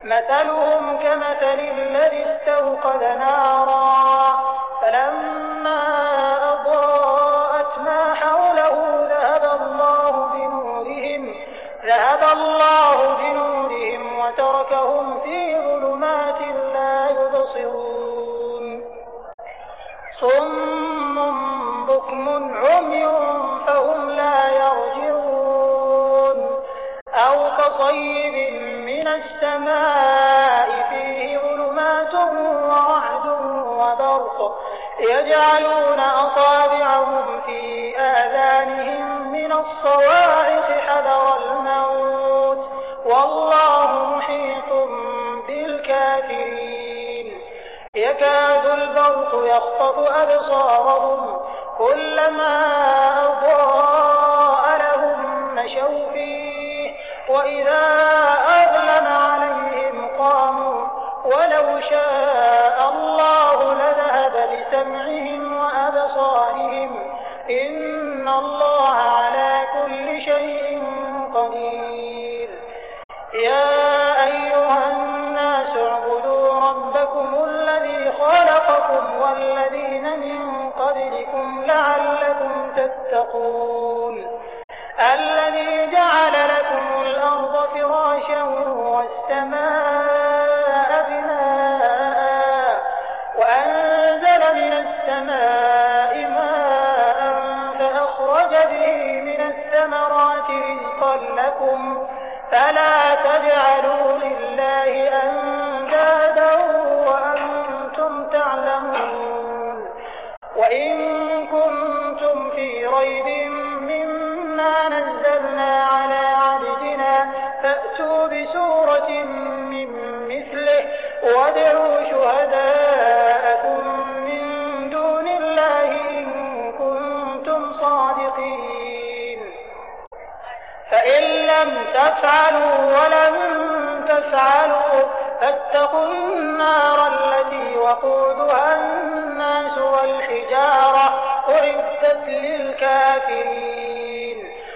مثلهم كمثل الذي استوقد نارا فلما أضاءت ما حوله ذهب الله بنورهم وتركهم في ظلمات لا يبصرون صم بكم عمي فهم لا يرجعون أو كصيب من السماء فيه ظلمات ورعد وبرق يجعلون أصابعهم في آذانهم من الصواعق حذر الموت والله محيط بالكافرين يكاد البرق يخطف أبصارهم كلما أضاء لهم مشوا فيه وإذا أظلم عليهم قاموا ولو شاء الله لذهب بسمعهم وأبصارهم إن الله على كل شيء قدير يا أيها الناس اعبدوا ربكم الذي خلقكم والذين من قبلكم لعلكم تتقون الذي جعل لكم الأرض فراشا والسماء بناء وأنزل من السماء ماء فأخرج به من الثمرات رزقا لكم فلا تجعلوا لله أندادا وأنتم تعلمون وإن كنتم في ريب مما نزلنا على عبدنا فأتوا بسورة من مثله وادعوا شهداءكم من دون الله إن كنتم صادقين فإن لم تفعلوا ولم تفعلوا فاتقوا النار التي وقودها الناس والحجارة أعدت للكافرين